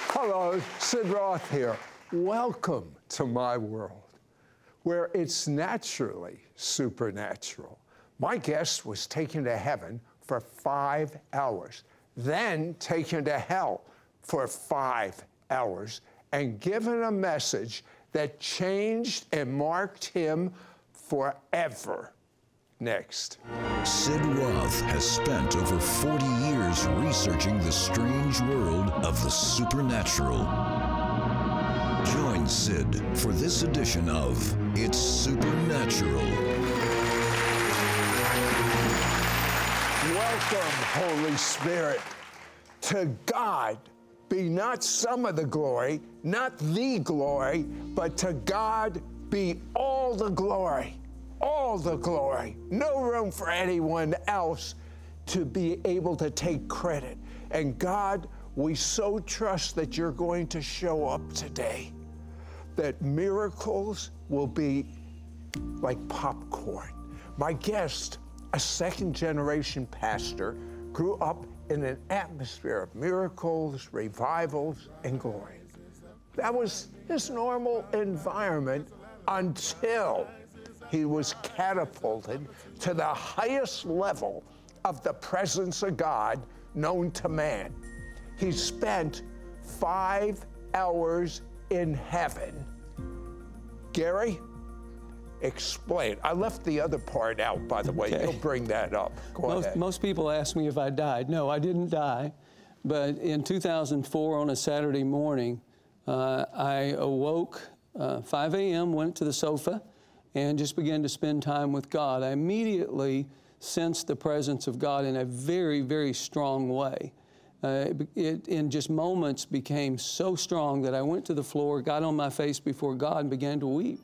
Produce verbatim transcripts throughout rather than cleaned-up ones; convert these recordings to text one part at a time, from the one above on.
Hello, Sid Roth here. Welcome to my world, where it's naturally supernatural. My guest was taken to heaven for five hours, then taken to hell for five hours, and given a message that changed and marked him forever. Next. Sid Roth has spent over forty years researching the strange world of the supernatural. Join Sid for this edition of It's Supernatural. Welcome, Holy Spirit. To God be not some of the glory, not the glory, but to God be all the glory. All the glory. No room for anyone else to be able to take credit. And God, we so trust that you're going to show up today, that miracles will be like popcorn. My guest, a second generation pastor, grew up in an atmosphere of miracles, revivals, and glory. That was his normal environment until he was catapulted to the highest level of the presence of God known to man. He spent five hours in heaven. Gary, explain. I left the other part out, by the way. Okay. You'll bring that up. Go most, ahead. most people ask me if I died. No, I didn't die. But in two thousand four, on a Saturday morning, uh, I awoke uh, five a.m., went to the sofa, and just began to spend time with God. I immediately sensed the presence of God in a very, very strong way. Uh, it, it, in just moments, became so strong that I went to the floor, got on my face before God, and began to weep.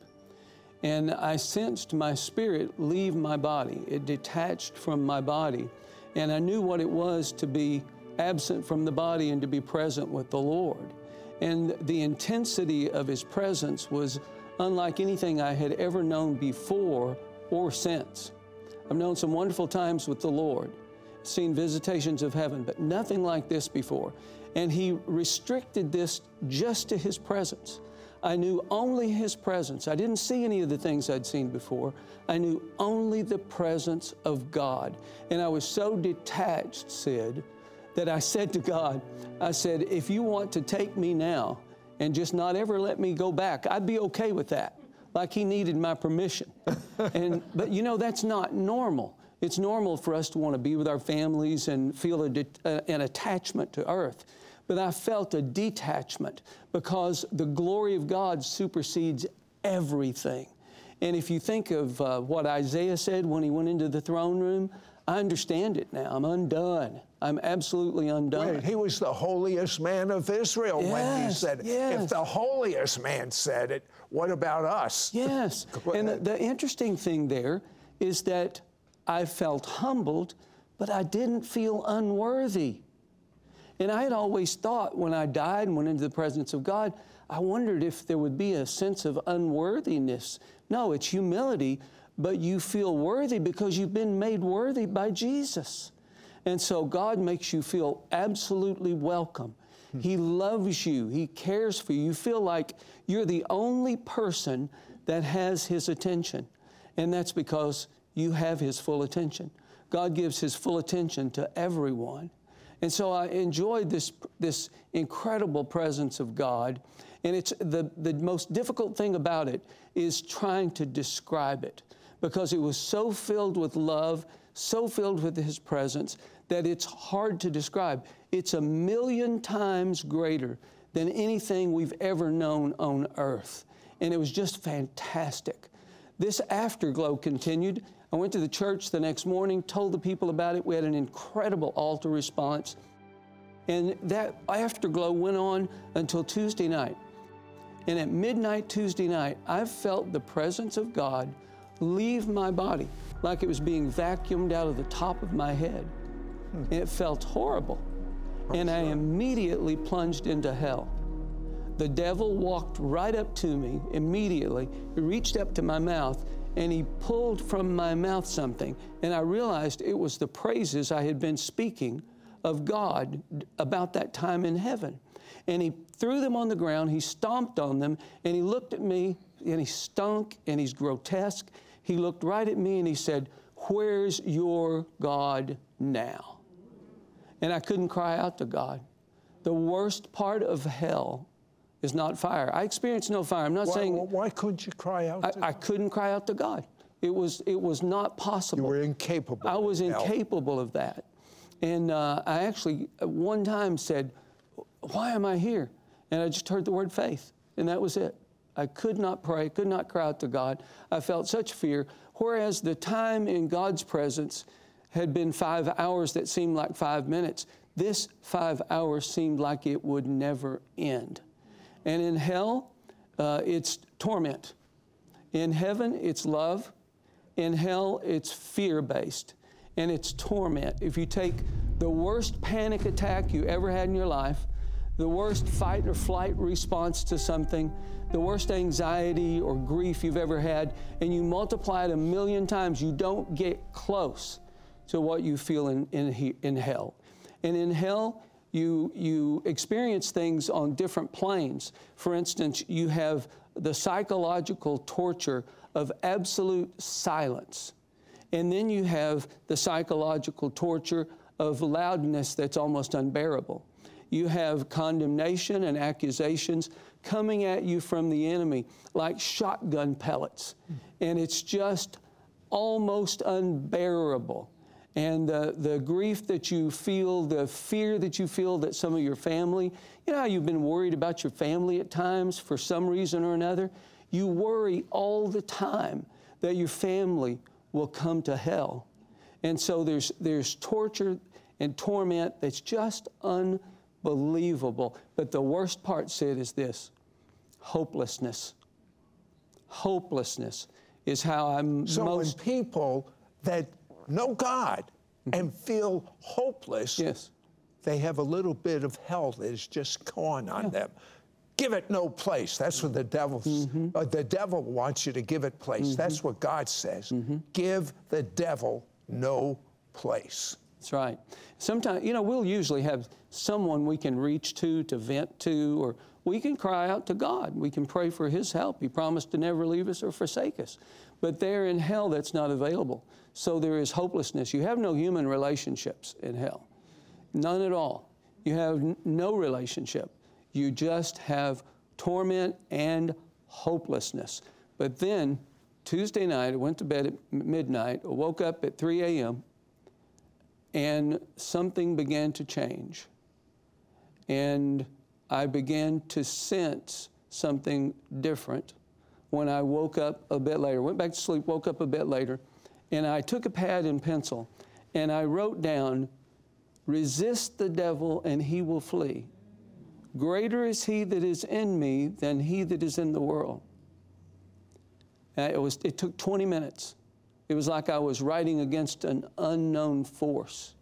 And I sensed my spirit leave my body. It detached from my body. And I knew what it was to be absent from the body and to be present with the Lord. And the intensity of His presence was unlike anything I had ever known before or since. I've known some wonderful times with the Lord, seen visitations of heaven, but nothing like this before. And He restricted this just to His presence. I knew only His presence. I didn't see any of the things I'd seen before. I knew only the presence of God. And I was so detached, Sid, that I said to God, I said, if you want to take me now, and just not ever let me go back, I'd be okay with that, like He needed my permission. and But you know, that's not normal. It's normal for us to want to be with our families and feel a de- uh, an attachment to earth. But I felt a detachment because the glory of God supersedes everything. And if you think of uh, what Isaiah said when he went into the throne room, I understand it now. I'm undone. I'm absolutely undone. Wait, he was the holiest man of Israel yes, when he said, yes. if the holiest man said it, what about us? Yes. And the, the interesting thing there is that I felt humbled, but I didn't feel unworthy. And I had always thought when I died and went into the presence of God, I wondered if there would be a sense of unworthiness. No, it's humility, but you feel worthy because you've been made worthy by Jesus. And so God makes you feel absolutely welcome. Hmm. He loves you. He cares for you. You feel like you're the only person that has His attention. And that's because you have His full attention. God gives His full attention to everyone. And so I enjoyed this, this incredible presence of God. And it's the, the most difficult thing about it is trying to describe it, because it was so filled with love, so filled with His presence, that it's hard to describe. It's a million times greater than anything we've ever known on earth. And it was just fantastic. This afterglow continued. I went to the church the next morning, told the people about it. We had an incredible altar response. And that afterglow went on until Tuesday night. And at midnight Tuesday night, I felt the presence of God leave my body like it was being vacuumed out of the top of my head. Hmm. And it felt horrible. I'm and sure. I immediately plunged into hell. The devil walked right up to me immediately. He reached up to my mouth and he pulled from my mouth something. And I realized it was the praises I had been speaking of God about that time in heaven. And he threw them on the ground, he stomped on them, and he looked at me, and he stunk, and he's grotesque. He looked right at me and he said, "Where's your God now?" And I couldn't cry out to God. The worst part of hell is not fire. I experienced no fire. I'm not Why, saying... why couldn't you cry out I, to I God? couldn't cry out to God. It was, it was not possible. You were incapable. I was of help. incapable of that. And uh, I actually, at one time said, "Why am I here?" And I just heard the word faith, and that was it. I could not pray, could not cry out to God. I felt such fear, whereas the time in God's presence had been five hours that seemed like five minutes. This five hours seemed like it would never end. And in hell, uh, it's torment. In heaven, it's love. In hell, it's fear-based, and it's torment. If you take the worst panic attack you ever had in your life, the worst fight or flight response to something, the worst anxiety or grief you've ever had, and you multiply it a million times, you don't get close to what you feel in, in, in hell. And in hell, you, you experience things on different planes. For instance, you have the psychological torture of absolute silence. And then you have the psychological torture of loudness that's almost unbearable. You have condemnation and accusations coming at you from the enemy like shotgun pellets. And it's just almost unbearable. And the, the grief that you feel, the fear that you feel that some of your family, you know how you've been worried about your family at times for some reason or another? You worry all the time that your family will come to hell. And so there's, there's torture and torment that's just unbelievable. But the worst part, Sid, is this: hopelessness. Hopelessness is how I'm So most... when people that know God and feel hopeless, Yes. they have a little bit of hell that is just gone on them. Give it no place. That's what the devil's, Mm-hmm. uh, the devil wants you to give it place. Mm-hmm. That's what God says. Mm-hmm. Give the devil no place. That's right. Sometimes, you know, we'll usually have someone we can reach to, to vent to, or we can cry out to God. We can pray for His help. He promised to never leave us or forsake us. But there in hell, that's not available. So there is hopelessness. You have no human relationships in hell. None at all. You have n- no relationship. You just have torment and hopelessness. But then, Tuesday night, I went to bed at midnight, I woke up at three a.m., and something began to change. And I began to sense something different when I woke up a bit later. Went back to sleep, woke up a bit later, and I took a pad and pencil, and I wrote down, "Resist the devil, and he will flee. Greater is he that is in me than he that is in the world." And it was, it took twenty minutes. It was like I was writing against an unknown force.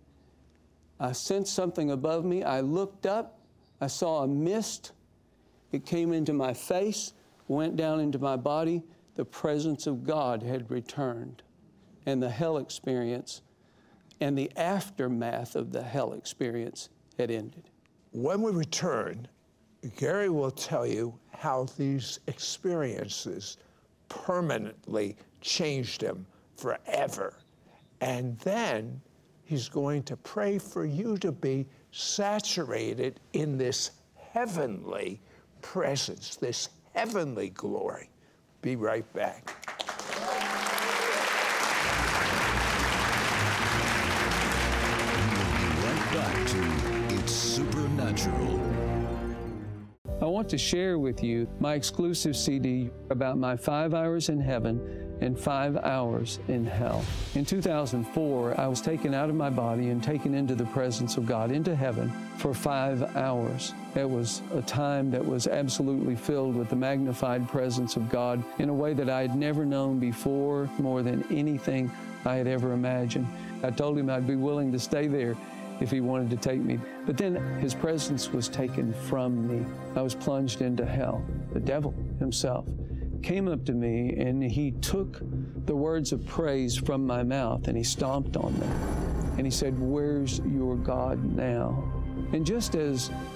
I sensed something above me. I looked up. I saw a mist. It came into my face, went down into my body. The presence of God had returned. And the hell experience and the aftermath of the hell experience had ended. When we return, Gary will tell you how these experiences permanently changed him forever. And then he's going to pray for you to be saturated in this heavenly presence, this heavenly glory. Be right back. We'll be right back to It's Supernatural. I want to share with you my exclusive C D about my five hours in heaven and five hours in hell. In two thousand four, I was taken out of my body and taken into the presence of God, into heaven, for five hours. It was a time that was absolutely filled with the magnified presence of God in a way that I had never known before, more than anything I had ever imagined. I told Him I'd be willing to stay there if He wanted to take me. But then His presence was taken from me. I was plunged into hell. The devil himself came up to me and he took the words of praise from my mouth and he stomped on them. And he said, "Where's your God now?" And just as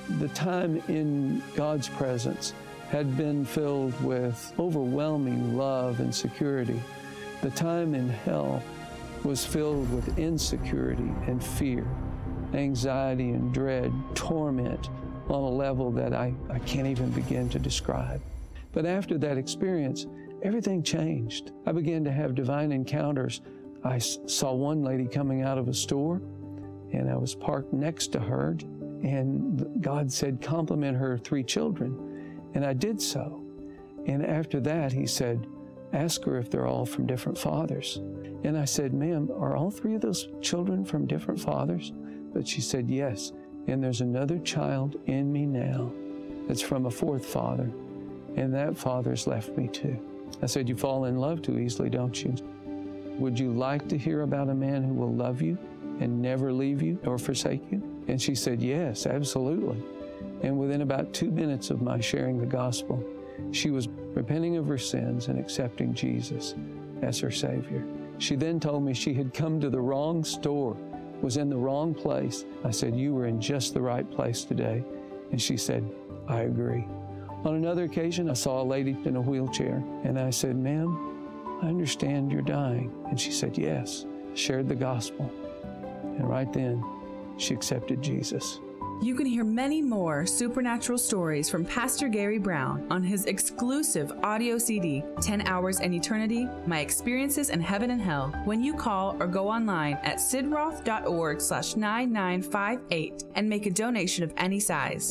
the time in God's presence had been filled with overwhelming love and security. The time in hell was filled with insecurity and fear, anxiety and dread, torment on a level that I, I can't even begin to describe. But after that experience, everything changed. I began to have divine encounters. I s- saw one lady coming out of a store, and I was parked next to her, and God said, compliment her three children. And I did so. And after that, he said, ask her if they're all from different fathers. And I said, ma'am, are all three of those children from different fathers? But she said, yes. And there's another child in me now that's from a fourth father, and that father's left me too. I said, you fall in love too easily, don't you? Would you like to hear about a man who will love you and never leave you or forsake you? And she said, yes, absolutely. And within about two minutes of my sharing the gospel, she was repenting of her sins and accepting Jesus as her Savior. She then told me she had come to the wrong store, was in the wrong place. I said, you were in just the right place today. And she said, I agree. On another occasion, I saw a lady in a wheelchair, and I said, ma'am, I understand you're dying. And she said, yes. I shared the gospel. And right then, she accepted Jesus. You can hear many more supernatural stories from Pastor Gary Brown on his exclusive audio C D, ten hours and Eternity, My Experiences in Heaven and Hell, when you call or go online at sidroth.org slash 9958 and make a donation of any size.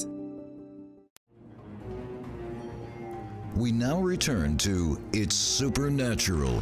We now return to It's Supernatural.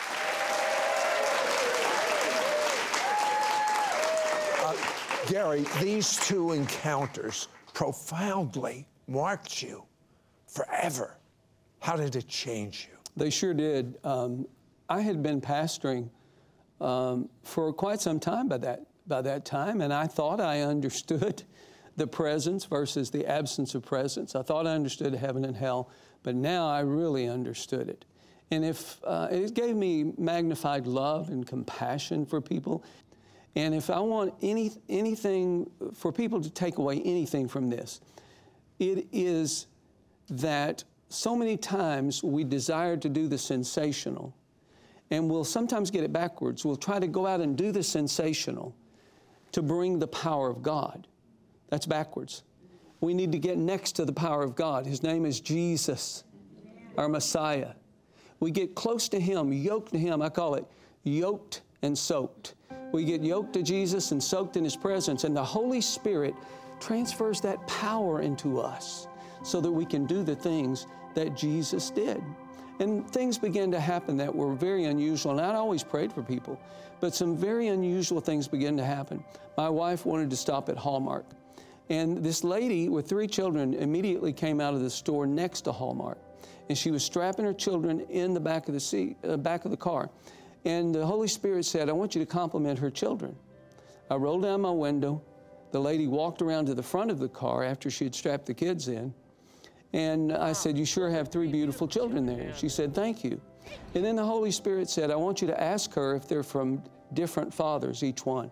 Gary, these two encounters profoundly marked you forever. How did it change you? They sure did. Um, I had been pastoring um, for quite some time by that, by that time, and I thought I understood the presence versus the absence of presence. I thought I understood heaven and hell, but now I really understood it. And if uh, it gave me magnified love and compassion for people. And if I want any, anything, for people to take away anything from this, it is that so many times we desire to do the sensational, and we'll sometimes get it backwards. We'll try to go out and do the sensational to bring the power of God. That's backwards. We need to get next to the power of God. His name is Jesus, our Messiah. We get close to Him, yoked to Him. I call it yoked and soaked. We get yoked to Jesus and soaked in His presence, and the Holy Spirit transfers that power into us so that we can do the things that Jesus did. And things began to happen that were very unusual, and I'd always prayed for people, but some very unusual things began to happen. My wife wanted to stop at Hallmark, and this lady with three children immediately came out of the store next to Hallmark, and she was strapping her children in the back of the seat, uh, back of the car. And the Holy Spirit said, I want you to compliment her children. I rolled down my window. The lady walked around to the front of the car after she had strapped the kids in. And I said, you sure have three beautiful children there. She said, thank you. And then the Holy Spirit said, I want you to ask her if they're from different fathers, each one.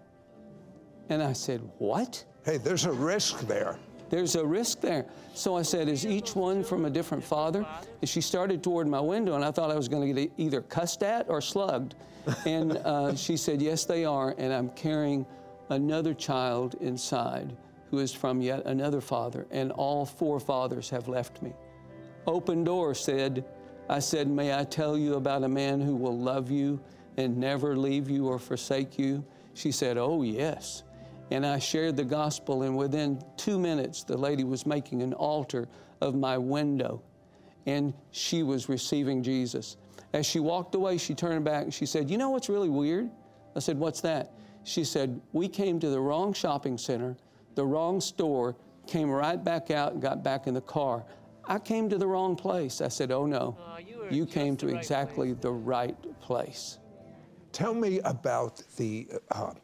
And I said, what? Hey, there's a risk there. There's a risk there. So I said, is each one from a different father? And she started toward my window, and I thought I was going to get either cussed at or slugged. And uh, she said, yes, they are, and I'm carrying another child inside who is from yet another father, and all four fathers have left me. Open door said, I said, may I tell you about a man who will love you and never leave you or forsake you? She said, oh, yes. And I shared the gospel, and within two minutes, the lady was making an altar of my window, and she was receiving Jesus. As she walked away, she turned back and she said, you know what's really weird? I said, what's that? She said, we came to the wrong shopping center, the wrong store, came right back out and got back in the car. I came to the wrong place. I said, oh no, uh, you, you came to right exactly place. the right place. Tell me about the uh,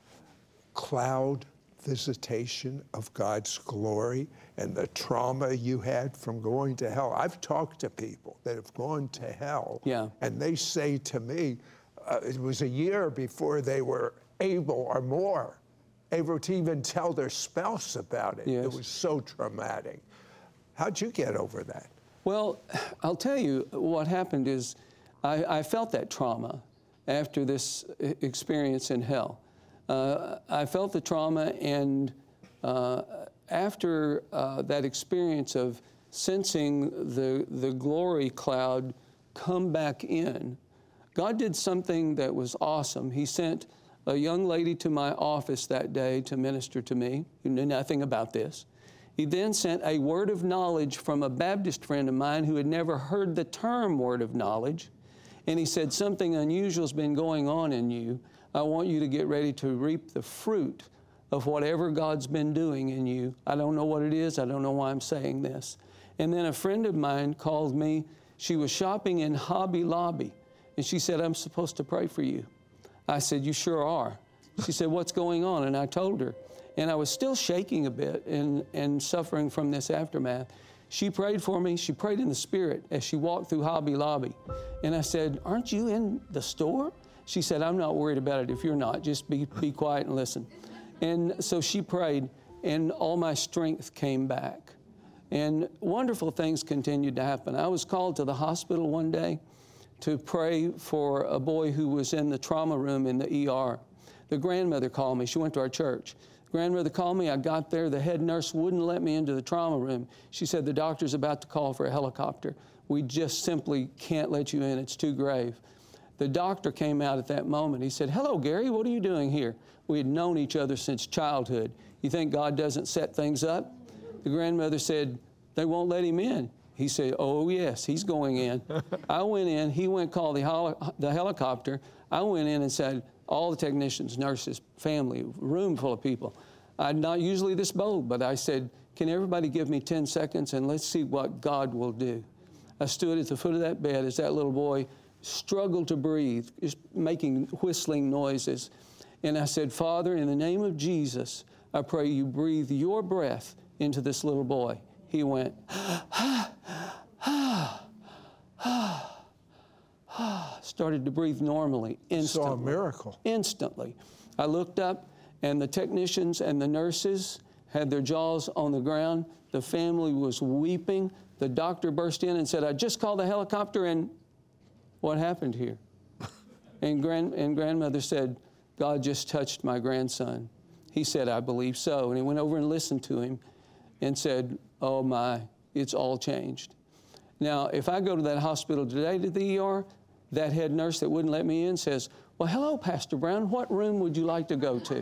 cloud visitation of God's glory and the trauma you had from going to hell. I've talked to people that have gone to hell, yeah. and they say to me, uh, it was a year before they were able or more able to even tell their spouse about it. Yes. It was so traumatic. How'd you get over that? Well, I'll tell you what happened is I, I felt that trauma after this experience in hell. Uh, I felt the trauma, and uh, after uh, that experience of sensing the, the glory cloud come back in, God did something that was awesome. He sent a young lady to my office that day to minister to me, who knew nothing about this. He then sent a word of knowledge from a Baptist friend of mine who had never heard the term word of knowledge. And he said, something unusual has been going on in you. I want you to get ready to reap the fruit of whatever God's been doing in you. I don't know what it is. I don't know why I'm saying this. And then a friend of mine called me. She was shopping in Hobby Lobby. And she said, I'm supposed to pray for you. I said, you sure are. She said, what's going on? And I told her. And I was still shaking a bit and, and suffering from this aftermath. She prayed for me. She prayed in the Spirit as she walked through Hobby Lobby. And I said, aren't you in the store? She said, I'm not worried about it if you're not. Just be, be quiet and listen. And so she prayed, and all my strength came back. And wonderful things continued to happen. I was called to the hospital one day to pray for a boy who was in the trauma room in the E R. The grandmother called me. She went to our church. Grandmother called me. I got there. The head nurse wouldn't let me into the trauma room. She said, the doctor's about to call for a helicopter. We just simply can't let you in. It's too grave. The doctor came out at that moment. He said, hello, Gary. What are you doing here? We had known each other since childhood. You think God doesn't set things up? The grandmother said, they won't let him in. He said, oh, yes, he's going in. I went in. He went call the, hol- the helicopter. I went in and said, all the technicians, nurses, family, room full of people. I'm not usually this bold, but I said, can everybody give me ten seconds and let's see what God will do. I stood at the foot of that bed as that little boy struggled to breathe, just making whistling noises. And I said, Father, in the name of Jesus, I pray you breathe your breath into this little boy. He went, ah, ah, ah. started to breathe normally, instantly. Saw a miracle. Instantly. I looked up, and the technicians and the nurses had their jaws on the ground. The family was weeping. The doctor burst in and said, I just called the helicopter, and what happened here? and, grand, and grandmother said, God just touched my grandson. He said, I believe so. And he went over and listened to him and said, oh my, it's all changed. Now, if I go to that hospital today to the E R, that head nurse that wouldn't let me in says, well, hello, Pastor Brown, what room would you like to go to?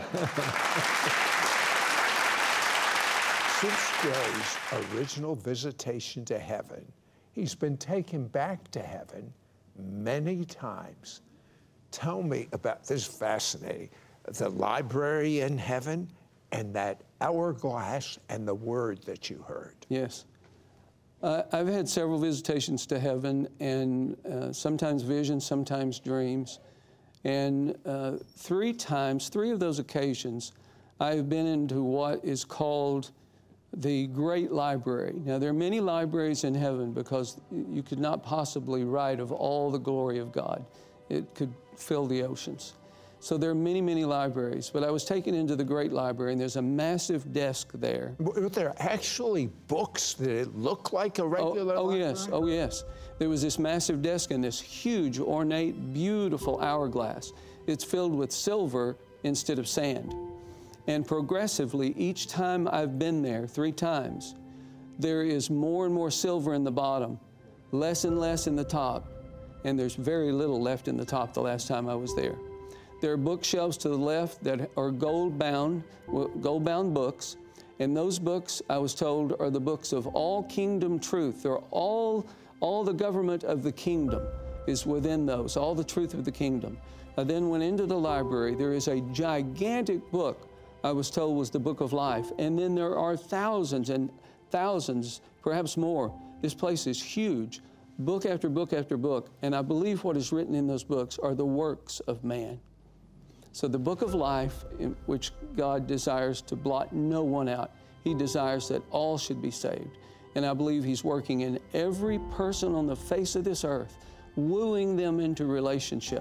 Since Gary's original visitation to heaven, he's been taken back to heaven many times. Tell me about this, fascinating, the library in heaven and that hourglass and the word that you heard. Yes. Uh, I've had several visitations to heaven, and uh, sometimes visions, sometimes dreams. And uh, three times, three of those occasions, I've been into what is called the Great Library. Now, there are many libraries in heaven because you could not possibly write of all the glory of God. It could fill the oceans. So there are many, many libraries, but I was taken into the Great Library, and there's a massive desk there. Were there actually books that look like a regular oh, oh library? yes, oh yes. There was this massive desk and this huge, ornate, beautiful hourglass. It's filled with silver instead of sand. And progressively, each time I've been there, three times, there is more and more silver in the bottom, less and less in the top, and there's very little left in the top the last time I was there. There are bookshelves to the left that are gold-bound, gold-bound books, and those books, I was told, are the books of all kingdom truth. They're all, all the government of the kingdom is within those, all the truth of the kingdom. I then went into the library. There is a gigantic book, I was told was the Book of Life, and then there are thousands and thousands, perhaps more. This place is huge, book after book after book, and I believe what is written in those books are the works of man. So the Book of Life, in which God desires to blot no one out. He desires that all should be saved. And I believe He's working in every person on the face of this earth, wooing them into relationship,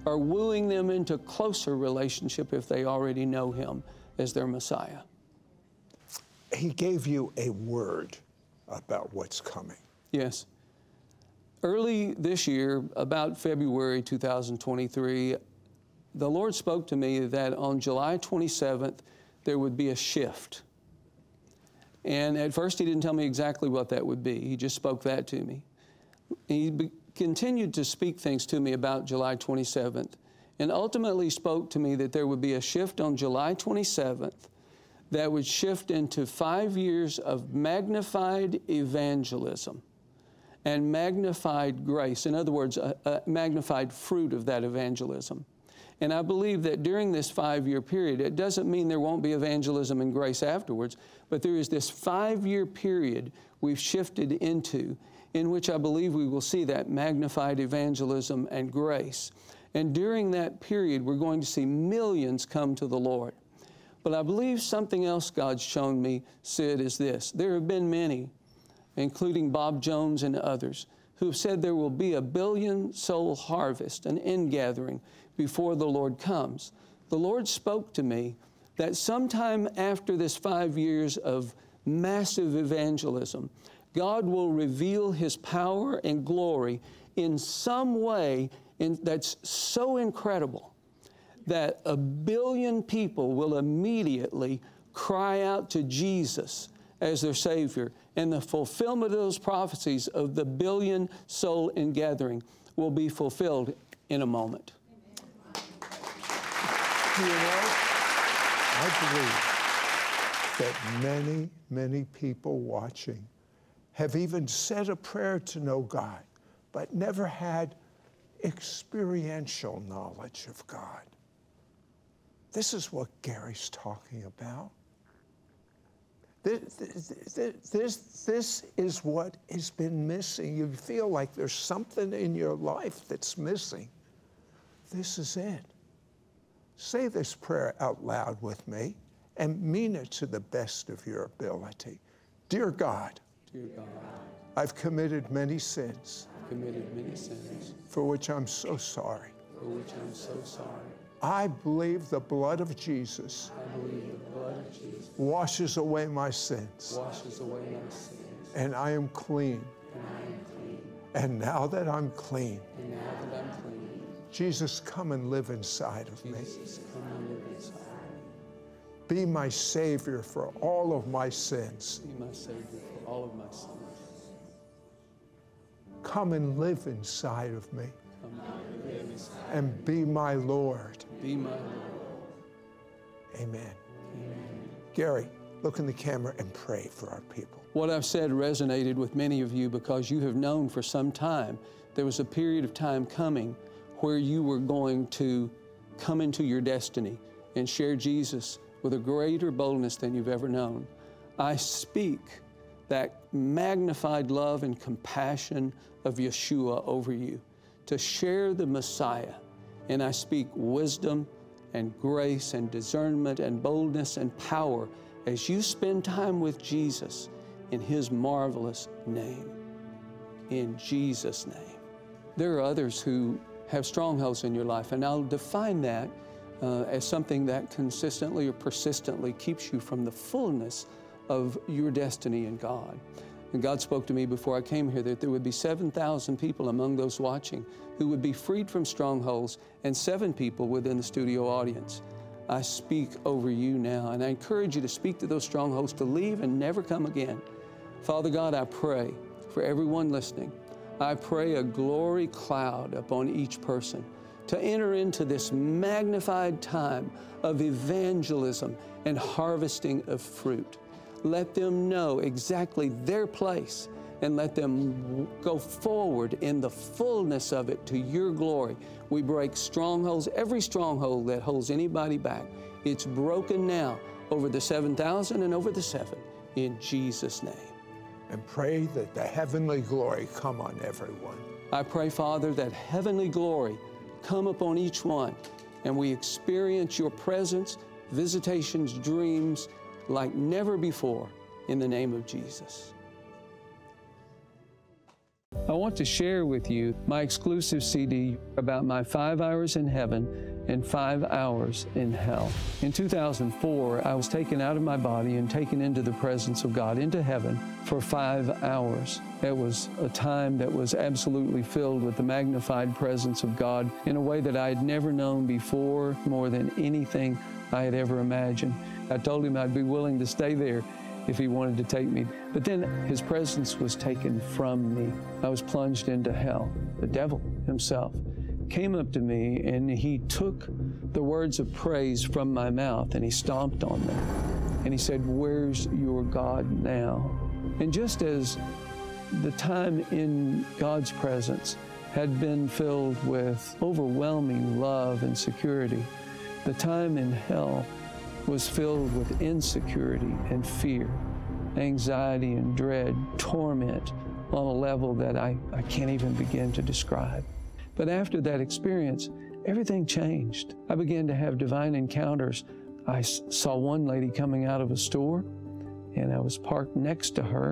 or wooing them into closer relationship if they already know Him as their Messiah. He gave you a word about what's coming. Yes. Early this year, about February two thousand twenty-three, the Lord spoke to me that on July twenty-seventh, there would be a shift. And at first, He didn't tell me exactly what that would be. He just spoke that to me. He be- continued to speak things to me about July twenty-seventh, and ultimately spoke to me that there would be a shift on July twenty-seventh that would shift into five years of magnified evangelism and magnified grace. In other words, a, a magnified fruit of that evangelism. And I believe that during this five-year period, it doesn't mean there won't be evangelism and grace afterwards, but there is this five-year period we've shifted into in which I believe we will see that magnified evangelism and grace. And during that period, we're going to see millions come to the Lord. But I believe something else God's shown me, Sid, is this. There have been many, including Bob Jones and others, who have said there will be a billion soul harvest, an ingathering, before the Lord comes. The Lord spoke to me that sometime after this five years of massive evangelism, God will reveal His power and glory in some way in, that's so incredible that a billion people will immediately cry out to Jesus as their Savior. And the fulfillment of those prophecies of the billion soul ingathering will be fulfilled in a moment. You know, I believe that many, many people watching have even said a prayer to know God, but never had experiential knowledge of God. This is what Gary's talking about. This, this, this, this is what has been missing. You feel like there's something in your life that's missing. This is it. Say this prayer out loud with me and mean it to the best of your ability. Dear God, Dear God, I've committed many sins I've committed many sins for which I'm so sorry. for which I'm so sorry. I believe the blood of Jesus I believe the blood of Jesus washes away my sins, washes away my sins, and I am clean. and I am clean. And now that I'm clean, And now that I'm clean, Jesus, come and live inside of me. Jesus, come and live inside me. Be my Savior for all of my sins. Be my Savior for all of my sins. Come and live inside of me Come and live inside. and be my Lord. Be my Lord. Amen. Amen. Gary, look in the camera and pray for our people. What I've said resonated with many of you because you have known for some time there was a period of time coming where you were going to come into your destiny and share Jesus with a greater boldness than you've ever known. I speak that magnified love and compassion of Yeshua over you to share the Messiah. And I speak wisdom and grace and discernment and boldness and power as you spend time with Jesus in His marvelous name. In Jesus' name. There are others who have strongholds in your life, and I'll define that uh, as something that consistently or persistently keeps you from the fullness of your destiny in God. And God spoke to me before I came here that there would be seven thousand people among those watching who would be freed from strongholds, and seven people within the studio audience. I speak over you now, and I encourage you to speak to those strongholds to leave and never come again. Father God, I pray for everyone listening. I pray a glory cloud upon each person to enter into this magnified time of evangelism and harvesting of fruit. Let them know exactly their place and let them go forward in the fullness of it to your glory. We break strongholds, every stronghold that holds anybody back. It's broken now over the seven thousand and over the seven, in Jesus' name. And pray that the heavenly glory come on everyone. I pray, Father, that heavenly glory come upon each one, and we experience your presence, visitations, dreams like never before, in the name of Jesus. I want to share with you my exclusive C D about my five hours in heaven and five hours in hell. In two thousand four, I was taken out of my body and taken into the presence of God, into heaven, for five hours. It was a time that was absolutely filled with the magnified presence of God in a way that I had never known before, more than anything I had ever imagined. I told him I'd be willing to stay there if he wanted to take me. But then his presence was taken from me. I was plunged into hell. The devil himself came up to me and he took the words of praise from my mouth and he stomped on them. And he said, "Where's your God now?" And just as the time in God's presence had been filled with overwhelming love and security, the time in hell was filled with insecurity and fear, anxiety and dread, torment on a level that I, I can't even begin to describe. But after that experience, everything changed. I began to have divine encounters. I s- saw one lady coming out of a store, and I was parked next to her,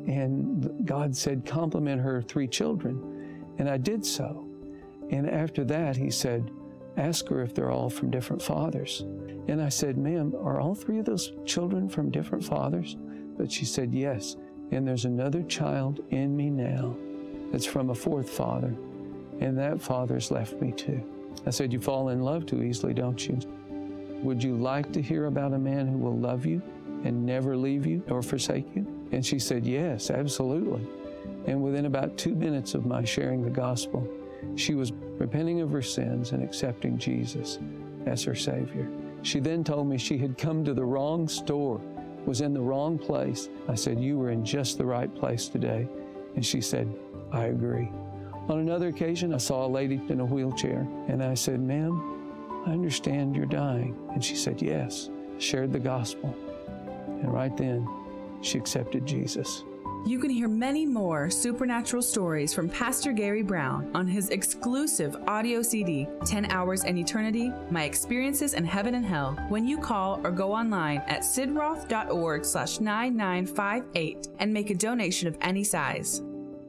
and God said, compliment her three children. And I did so. And after that, he said, ask her if they're all from different fathers. And I said, ma'am, are all three of those children from different fathers? But she said, yes. And there's another child in me now that's from a fourth father. And that father's left me too. I said, you fall in love too easily, don't you? Would you like to hear about a man who will love you and never leave you or forsake you? And she said, yes, absolutely. And within about two minutes of my sharing the gospel, she was repenting of her sins and accepting Jesus as her Savior. She then told me she had come to the wrong store, was in the wrong place. I said, you were in just the right place today. And she said, I agree. On another occasion, I saw a lady in a wheelchair, and I said, ma'am, I understand you're dying. And she said, yes. Shared the gospel. And right then, she accepted Jesus. You can hear many more supernatural stories from Pastor Gary Brown on his exclusive audio C D, ten hours and Eternity, My Experiences in Heaven and Hell, when you call or go online at sidroth.org slash 9958 and make a donation of any size.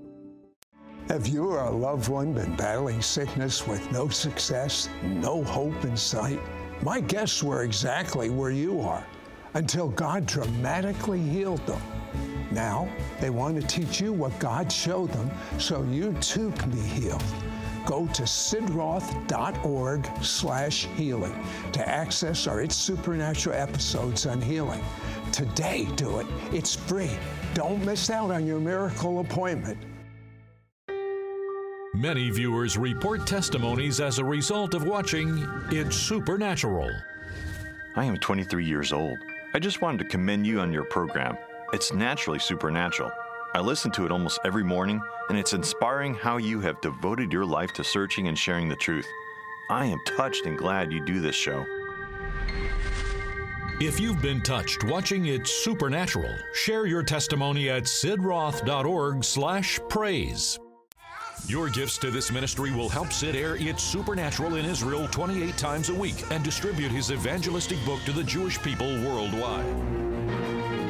Have you or a loved one been battling sickness with no success, no hope in sight? My guests were exactly where you are until God dramatically healed them. Now, they want to teach you what God showed them so you too can be healed. Go to sidroth.org slash healing to access our It's Supernatural episodes on healing. Today, do it. It's free. Don't miss out on your miracle appointment. Many viewers report testimonies as a result of watching It's Supernatural. I am twenty-three years old. I just wanted to commend you on your program. It's naturally supernatural. I listen to it almost every morning, and it's inspiring how you have devoted your life to searching and sharing the truth. I am touched and glad you do this show. If you've been touched watching It's Supernatural, share your testimony at sidroth.org slash praise. Your gifts to this ministry will help Sid air It's Supernatural in Israel twenty-eight times a week and distribute his evangelistic book to the Jewish people worldwide.